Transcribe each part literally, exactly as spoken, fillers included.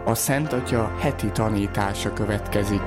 A Szent Atya heti tanítása következik.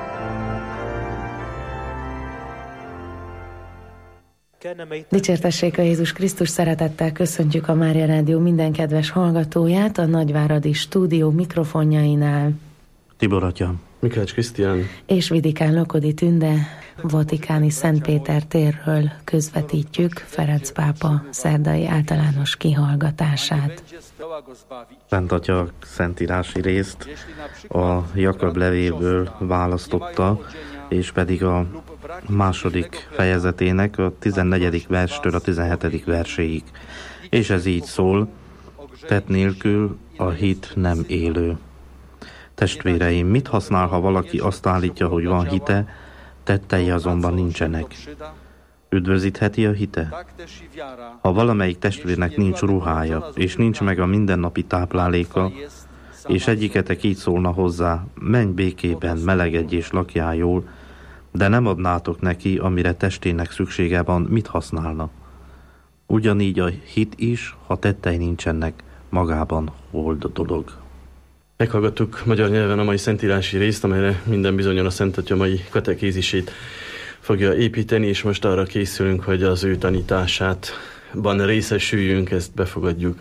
Dicsértessék a Jézus Krisztus, szeretettel köszöntjük a Mária Rádió minden kedves hallgatóját a Nagyváradi stúdió mikrofonjainál. Tibor atya, Mikács Krisztián és Vidikán Lokodi Tünde, Vatikáni Szentpéter térről közvetítjük Ferenc pápa szerdai általános kihallgatását. Szent Atya szentírási részt a Jakab levélből választotta, és pedig a második fejezetének a tizennegyedik verstől a tizenhetedik verséig. És ez így szól: tett nélkül a hit nem élő. Testvéreim, mit használ, ha valaki azt állítja, hogy van hite, tettei azonban nincsenek? Üdvözítheti a hite? Ha valamelyik testvérnek nincs ruhája, és nincs meg a mindennapi tápláléka, és egyiketek így szólna hozzá: menj békében, melegedj és lakjál jól, de nem adnátok neki, amire testének szüksége van, mit használna? Ugyanígy a hit is, ha tettei nincsenek, magában hold dolog. Meghallgattuk magyar nyelven a mai szentírási részt, amelyre minden bizonnyal a Szent Atya mai katekézisét fogja építeni, és most arra készülünk, hogy az ő tanításában részesüljünk, ezt befogadjuk.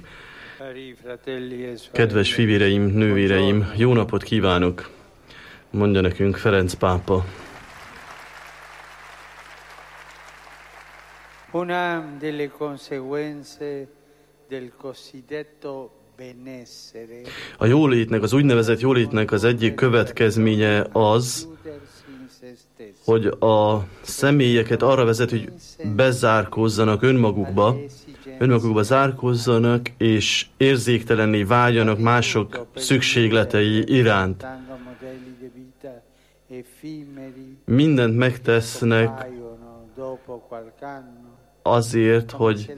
Kedves fivéreim, nővéreim, jó napot kívánok! Mondja nekünk Ferenc pápa. Una delle conseguenze del cosiddetto A jólétnek, az úgynevezett jólétnek az egyik következménye az, hogy a személyeket arra vezet, hogy bezárkózzanak önmagukba, önmagukba zárkózzanak, és érzéktelenné váljanak mások szükségletei iránt. Mindent megtesznek azért, hogy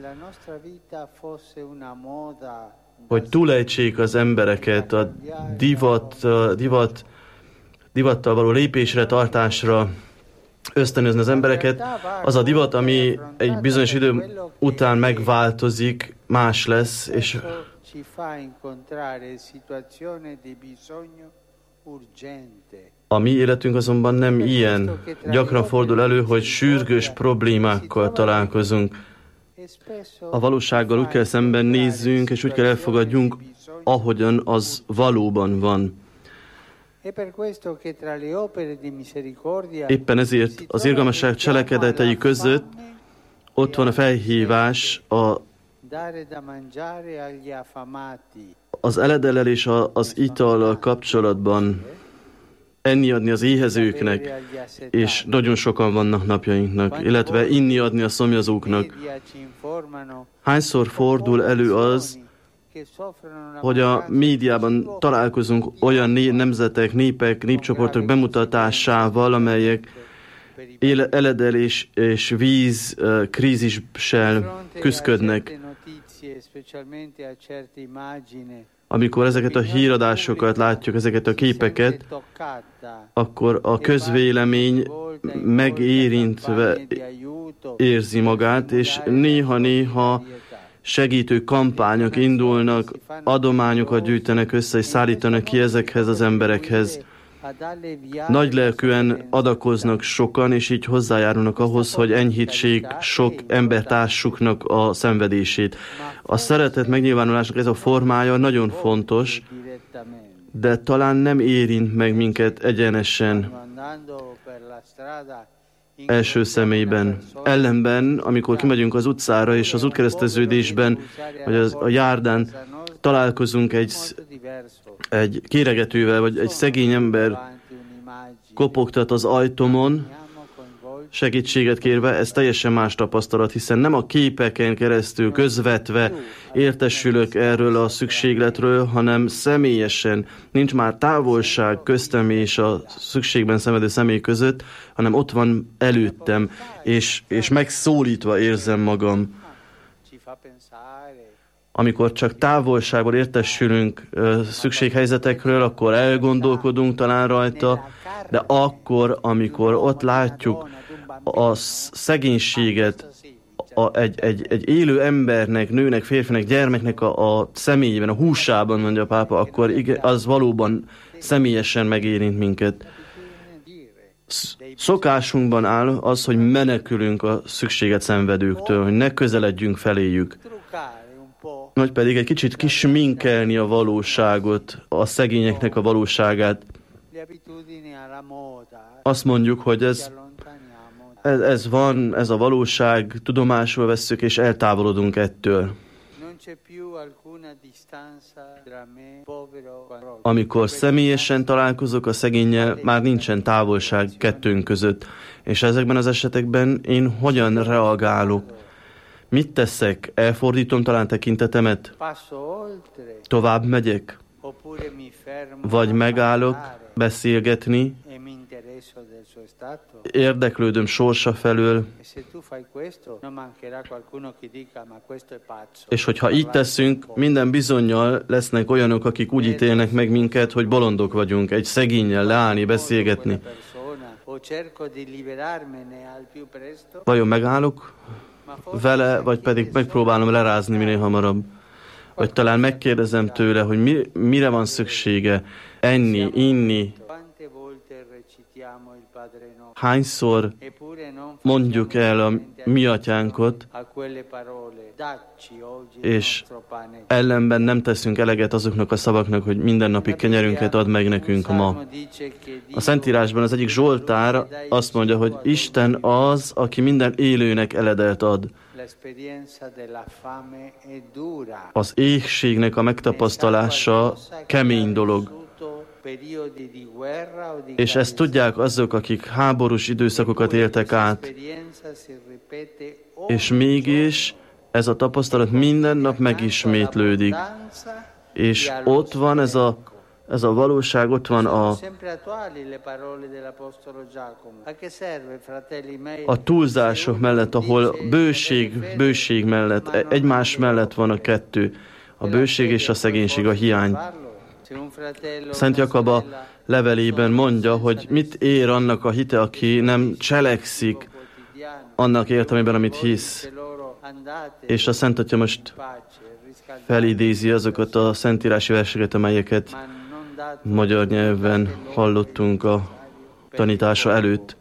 hogy túlejtsék az embereket a divat, a divat, divattal való lépésre, tartásra, ösztönözni az embereket. Az a divat, ami egy bizonyos idő után megváltozik, más lesz, és a mi életünk azonban nem ilyen. Gyakran fordul elő, hogy sürgős problémákkal találkozunk. A valósággal úgy kell szemben nézzünk, és úgy kell elfogadjunk, ahogyan az valóban van. Éppen ezért az irgalmasság cselekedetei között ott van a felhívás a, az eledellel és a, az itallal kapcsolatban. Enni adni az éhezőknek, és nagyon sokan vannak napjainknak, illetve inni adni a szomjazóknak. Hányszor fordul elő az, hogy a médiában találkozunk olyan né- nemzetek, népek, népcsoportok bemutatásával, amelyek éle- eledelés és víz uh, krízissel küszködnek. Amikor ezeket a híradásokat látjuk, ezeket a képeket, akkor a közvélemény megérintve érzi magát, és néha-néha segítő kampányok indulnak, adományokat gyűjtenek össze, és szállítanak ki ezekhez az emberekhez. Nagylelkűen adakoznak sokan, és így hozzájárulnak ahhoz, hogy enyhítsék sok embertársuknak a szenvedését. A szeretet megnyilvánulásnak ez a formája nagyon fontos, de talán nem érint meg minket egyenesen, első személyben. Ellenben, amikor kimegyünk az utcára, és az útkereszteződésben, vagy az, a járdán találkozunk egy, egy kéregetővel, vagy egy szegény ember kopogtat az ajtomon, segítséget kérve, ez teljesen más tapasztalat, hiszen nem a képeken keresztül közvetve értesülök erről a szükségletről, hanem személyesen. Nincs már távolság köztem és a szükségben szenvedő személy között, hanem ott van előttem, és, és megszólítva érzem magam. Amikor csak távolságból értesülünk szükséghelyzetekről, akkor elgondolkodunk talán rajta, de akkor, amikor ott látjuk a szegénységet, a, egy, egy, egy élő embernek, nőnek, férfinek, gyermeknek a, a személyében, a húsában, mondja a pápa, akkor igen, az valóban személyesen megérint minket. Szokásunkban áll az, hogy menekülünk a szükséget szenvedőktől, hogy ne közeledjünk feléjük. Vagy pedig egy kicsit kisminkelni a valóságot, a szegényeknek a valóságát. Azt mondjuk, hogy ez, ez, ez van, ez a valóság, tudomásul vesszük, és eltávolodunk ettől. Amikor személyesen találkozok a szegénnyel, már nincsen távolság kettőnk között. És ezekben az esetekben én hogyan reagálok? Mit teszek? Elfordítom talán tekintetemet? Tovább megyek? Vagy megállok beszélgetni? Érdeklődöm sorsa felől, és hogyha így teszünk, minden bizonnyal lesznek olyanok, akik úgy ítélnek meg minket, hogy bolondok vagyunk, egy szegénnyel leállni, beszélgetni. Vajon megállok vele, vagy pedig megpróbálom lerázni minél hamarabb? Vagy talán megkérdezem tőle, hogy mi, mire van szüksége enni, inni. Hányszor mondjuk el a mi atyánkot, és ellenben nem teszünk eleget azoknak a szavaknak, hogy mindennapi kenyerünket ad meg nekünk ma. A Szentírásban az egyik Zsoltár azt mondja, hogy Isten az, aki minden élőnek eledelt ad. Az éhségnek a megtapasztalása kemény dolog. És ezt tudják azok, akik háborús időszakokat éltek át. És mégis ez a tapasztalat minden nap megismétlődik. És ott van ez a, ez a valóság, ott van a, a túlzások mellett, ahol bőség, bőség mellett, egymás mellett van a kettő. A bőség és a szegénység, a hiány. Szent Jakab a levelében mondja, hogy mit ér annak a hite, aki nem cselekszik annak értelmében, amit hisz. És a Szent Atya most felidézi azokat a szentírási verseket, amelyeket magyar nyelven hallottunk a tanítása előtt.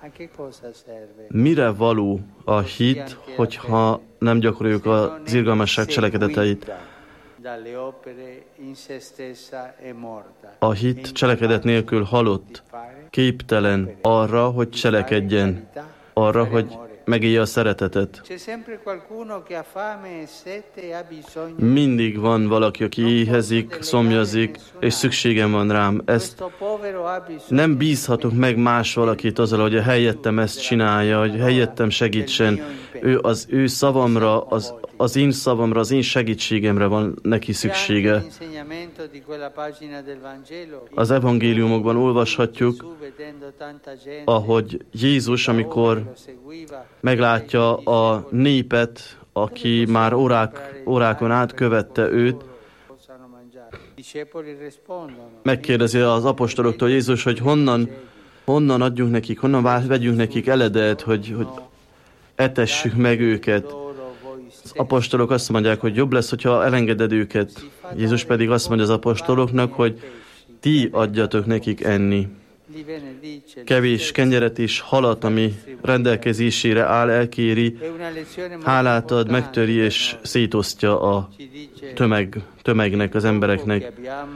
Mire való a hit, hogyha nem gyakoroljuk az irgalmasság cselekedeteit? A hit cselekedet nélkül halott, képtelen arra, hogy cselekedjen, arra, hogy megélje a szeretetet. Mindig van valaki, aki éhezik, szomjazik, és szükségem van rám. Ezt nem bízhatok meg más valakit azzal, hogy a helyettem ezt csinálja, hogy helyettem segítsen. Ő az ő szavamra, az, az én szavamra, az én segítségemre van neki szüksége. Az evangéliumokban olvashatjuk, ahogy Jézus, amikor meglátja a népet, aki már órák, órákon át követte őt, megkérdezi az apostoloktól Jézus, hogy honnan, honnan adjunk nekik, honnan vegyünk nekik eledet, hogy, hogy etessük meg őket. Az apostolok azt mondják, hogy jobb lesz, hogyha elengeded őket. Jézus pedig azt mondja az apostoloknak, hogy ti adjatok nekik enni. Kevés kenyeret és halat, ami rendelkezésére áll, elkéri, hálát ad, megtöri és szétosztja a tömeg, tömegnek, az embereknek.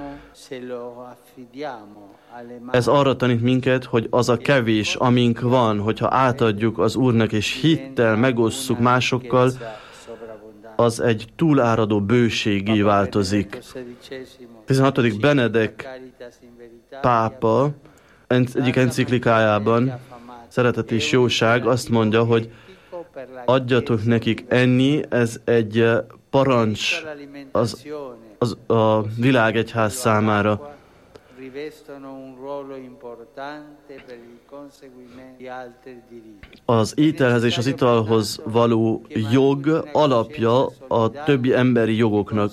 Ez arra tanít minket, hogy az a kevés, amink van, hogyha átadjuk az Úrnak és hittel megosszuk másokkal, az egy túláradó bőségé változik. tizenhatodik Benedek pápa egyik enciklikájában, Szeretet és jóság, azt mondja, hogy adjatok nekik enni, ez egy parancs az, az a világegyház számára. Az ételhez és az italhoz való jog alapja a többi emberi jogoknak.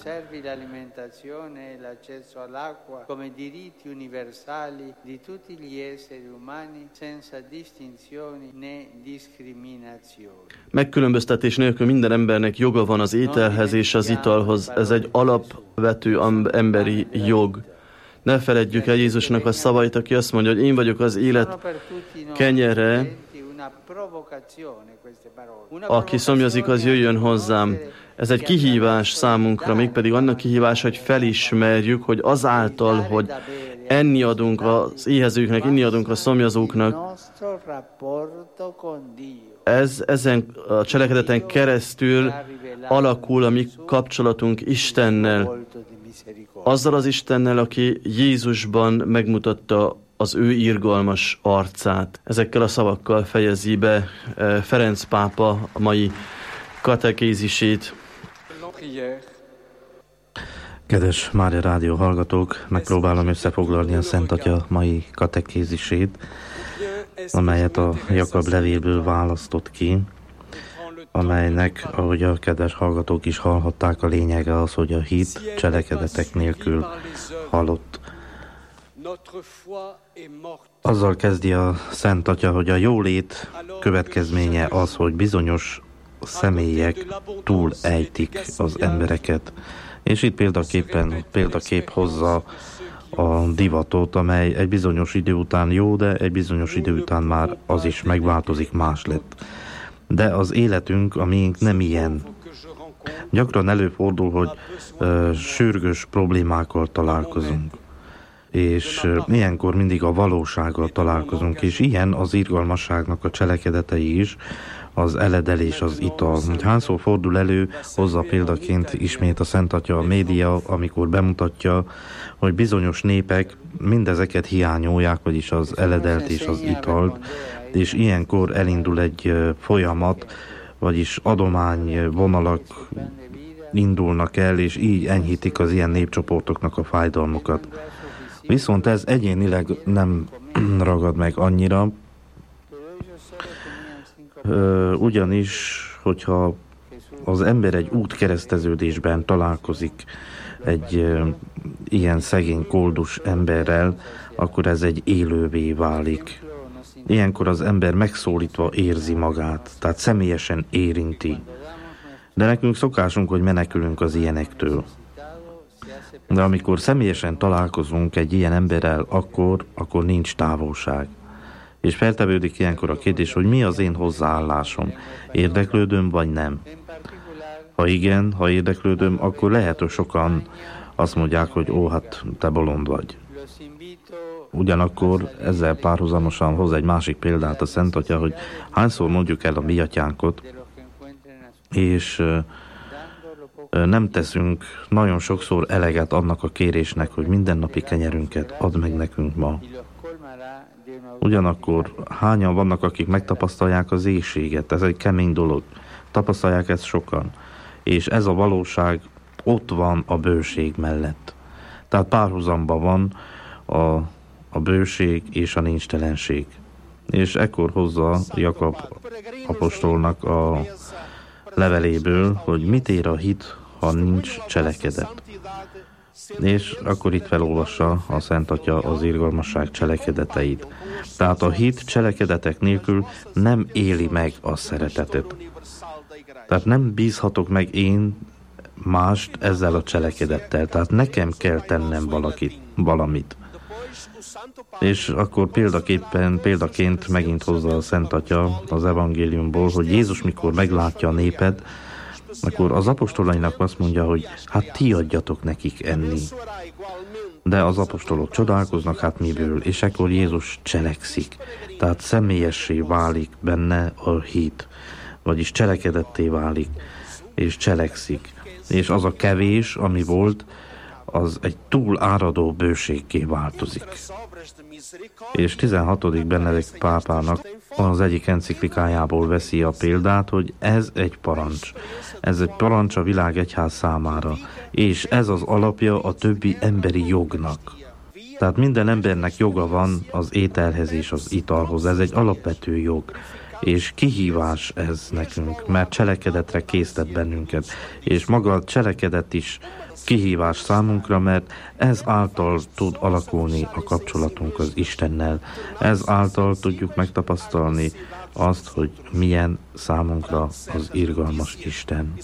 Megkülönböztetés nélkül minden embernek joga van az ételhez és az italhoz. Ez egy alapvető emberi jog. Ne feledjük el Jézusnak a szavait, aki azt mondja, hogy én vagyok az élet kenyere, aki szomjazik, az jöjjön hozzám. Ez egy kihívás számunkra, mégpedig annak kihívás, hogy felismerjük, hogy azáltal, hogy enni adunk az éhezőknek, inni adunk a szomjazóknak, ez ezen a cselekedeten keresztül alakul a mi kapcsolatunk Istennel. Azzal az Istennel, aki Jézusban megmutatta az ő irgalmas arcát. Ezekkel a szavakkal fejezi be Ferenc pápa a mai katekézisét. Kedves Mária Rádió hallgatók, megpróbálom összefoglalni a Szent Atya mai katekézisét, amelyet a Jakab levélből választott ki, amelynek, ahogy a kedves hallgatók is hallhatták, a lényege az, hogy a hit cselekedetek nélkül halott. Azzal kezdi a Szent Atya, hogy a jólét következménye az, hogy bizonyos személyek túl ejtik az embereket. És itt példaképpen, példakép hozza a divatot, amely egy bizonyos idő után jó, de egy bizonyos idő után már az is megváltozik, más lett. De az életünk, a miénk nem ilyen. Gyakran előfordul, hogy uh, sürgős problémákkal találkozunk. És uh, ilyenkor mindig a valósággal találkozunk, és ilyen az irgalmasságnak a cselekedetei is, az eledelés, az ital. Hányszor fordul elő, hozza példaként ismét a Szent Atya a média, amikor bemutatja, hogy bizonyos népek mindezeket hiányolják, vagyis az eledelt és az italt, és ilyenkor elindul egy folyamat, vagyis adományvonalak indulnak el, és így enyhítik az ilyen népcsoportoknak a fájdalmukat. Viszont ez egyénileg nem ragad meg annyira, ugyanis, hogyha az ember egy útkereszteződésben találkozik egy ilyen szegény, koldus emberrel, akkor ez egy élővé válik. Ilyenkor az ember megszólítva érzi magát, tehát személyesen érinti. De nekünk szokásunk, hogy menekülünk az ilyenektől. De amikor személyesen találkozunk egy ilyen emberrel, akkor, akkor nincs távolság. És feltevődik ilyenkor a kérdés, hogy mi az én hozzáállásom? Érdeklődöm, vagy nem? Ha igen, ha érdeklődöm, akkor lehet, hogy sokan azt mondják, hogy ó, hát te bolond vagy. Ugyanakkor ezzel párhuzamosan hoz egy másik példát a Szent Atya, hogy hányszor mondjuk el a mi atyánkot, és nem teszünk nagyon sokszor eleget annak a kérésnek, hogy mindennapi kenyerünket add meg nekünk ma. Ugyanakkor hányan vannak, akik megtapasztalják az éhséget? Ez egy kemény dolog. Tapasztalják ezt sokan. És ez a valóság ott van a bőség mellett. Tehát párhuzamban van a, a bőség és a nincstelenség. És ekkor hozza Jakab apostolnak a leveléből, hogy mit ér a hit, ha nincs cselekedet. És akkor itt felolvassa a Szent Atya az irgalmasság cselekedeteit. Tehát a hit cselekedetek nélkül nem éli meg a szeretetet. Tehát nem bízhatok meg én mást ezzel a cselekedettel. Tehát nekem kell tennem valakit, valamit. És akkor példaképpen, példaként megint hozza a Szent Atya az evangéliumból, hogy Jézus mikor meglátja a népet, akkor az apostolainak azt mondja, hogy hát ti adjatok nekik enni. De az apostolok csodálkoznak, hát miből, és ekkor Jézus cselekszik. Tehát személyessé válik benne a hit, vagyis cselekedetté válik, és cselekszik. És az a kevés, ami volt, az egy túl áradó bőséggé változik. És tizenhatodik Benedikt pápának az egyik enciklikájából veszi a példát, hogy ez egy parancs. Ez egy parancs a világ egyház számára, és ez az alapja a többi emberi jognak. Tehát minden embernek joga van az ételhez és az italhoz. Ez egy alapvető jog. És kihívás ez nekünk, mert cselekedetre késztet bennünket. És maga a cselekedet is kihívás számunkra, mert ez által tud alakulni a kapcsolatunk az Istennel. Ez által tudjuk megtapasztalni azt, hogy milyen számunkra az irgalmas Isten.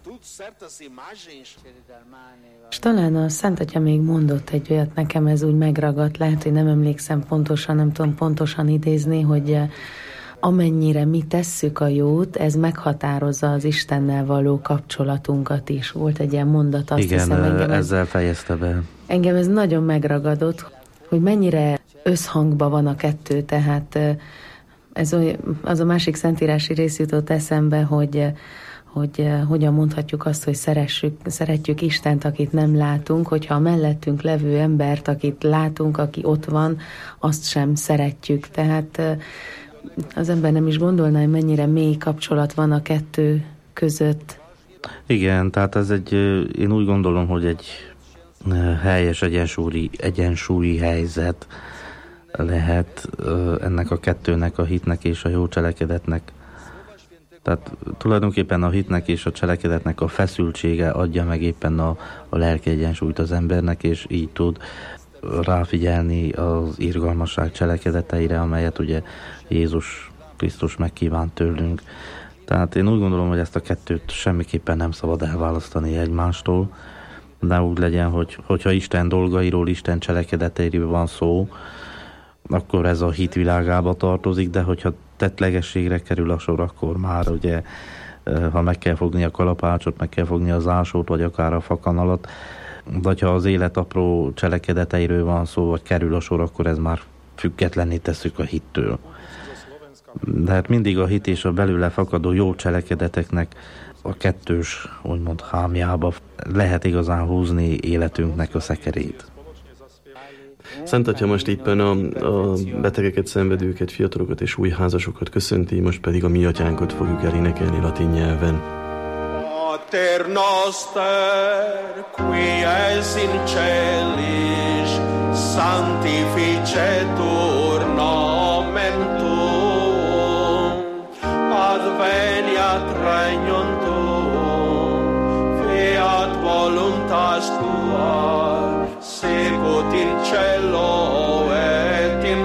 És talán a Szent Atya még mondott egy olyat, nekem ez úgy megragadt, lehet, hogy nem emlékszem pontosan, nem tudom pontosan idézni, hogy amennyire mi tesszük a jót, ez meghatározza az Istennel való kapcsolatunkat is. Volt egy ilyen mondat, azt Igen, hiszem, engem ezzel ez, fejezte be. Engem ez nagyon megragadott, hogy mennyire összhangban van a kettő, tehát ez az a másik szentírási rész jutott eszembe, hogy hogy hogyan mondhatjuk azt, hogy szeressük, szeretjük Istent, akit nem látunk, hogyha a mellettünk levő embert, akit látunk, aki ott van, azt sem szeretjük. Tehát az ember nem is gondolná, hogy mennyire mély kapcsolat van a kettő között. Igen, tehát ez egy, én úgy gondolom, hogy egy helyes egyensúlyi, egyensúlyi helyzet lehet ennek a kettőnek, a hitnek és a jó cselekedetnek. Tehát tulajdonképpen a hitnek és a cselekedetnek a feszültsége adja meg éppen a, a lelki egyensúlyt az embernek, és így tud ráfigyelni az irgalmasság cselekedeteire, amelyet ugye Jézus Krisztus megkívánt tőlünk. Tehát én úgy gondolom, hogy ezt a kettőt semmiképpen nem szabad elválasztani egymástól, de úgy legyen, hogy, hogyha Isten dolgairól, Isten cselekedeteiről van szó, akkor ez a hit világába tartozik, de hogyha tettlegességre kerül a sor, akkor már ugye, ha meg kell fogni a kalapácsot, meg kell fogni az ásót, vagy akár a fakanalat, vagy ha az élet apró cselekedeteiről van szó, vagy kerül a sor, akkor ez már függetlenné tesszük a hittől. De hát mindig a hit és a belőle fakadó jó cselekedeteknek a kettős, úgymond hámjába lehet igazán húzni életünknek a szekerét. Szent Atya most éppen a, a betegeket, szenvedőket, fiatalokat és új házasokat köszönti, most pedig a mi atyánkat fogjuk elénekelni latin nyelven. Pater noster, qui es in celis, sanctificetur nomen tuum, adveniat regnum tuum, fiat voluntas tua, sicut in cielo et in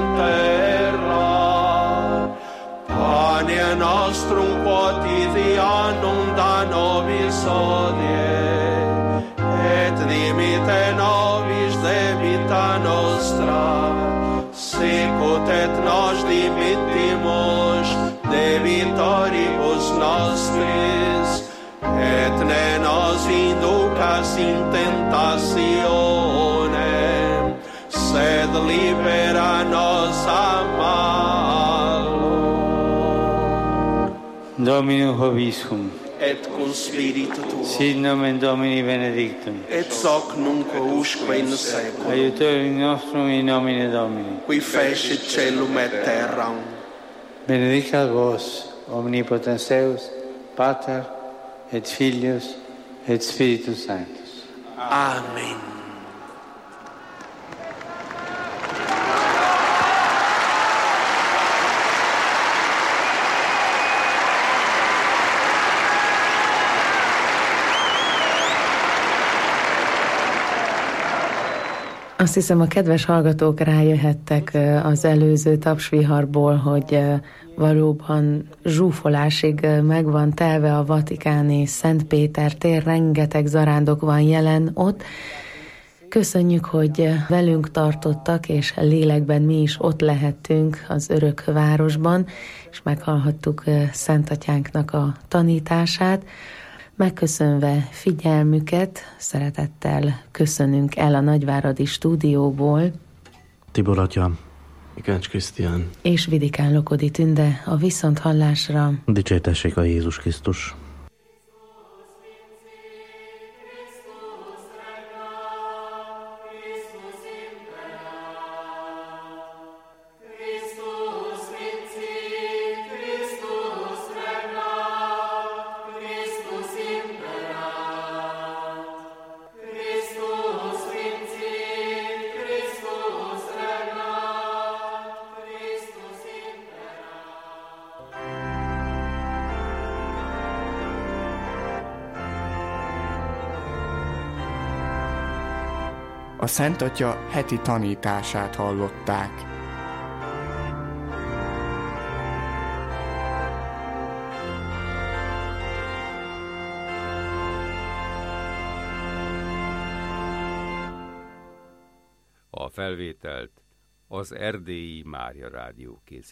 terra. Pane nostrum quotidianum da nobis hodie, et dimitte nobis debita nostra, sicut et nos dimittimus debitoribus nostris, et ne nos inducas in tentationem, sed libera nos a malo. Dominum vobiscum. Et cum spiritu tuo. Sit nomen Domini benedictum. Et hoc nunc usque in saecula. Aiutorium nostrum in nomine Domini. Qui fecit caelum et terram. Benedicat vos, omnipotens Deus, Pater, et Filius, et Spiritus Sanctus. Amen. Azt hiszem, a kedves hallgatók rájöhettek az előző tapsviharból, hogy valóban zsúfolásig meg van telve a vatikáni Szent Péter tér, rengeteg zarándok van jelen ott. Köszönjük, hogy velünk tartottak, és lélekben mi is ott lehettünk az örök városban, és meghallhattuk Szent Atyánknak a tanítását. Megköszönve figyelmüket, szeretettel köszönünk el a Nagyváradi stúdióból. Tibor atya. Mikács Krisztián. És Vidikán Lokodi Tünde a viszonthallásra. Dicsértessék a Jézus Krisztus. Christus A Szent Atya heti tanítását hallották. A felvételt az Erdélyi Mária Rádió készítette.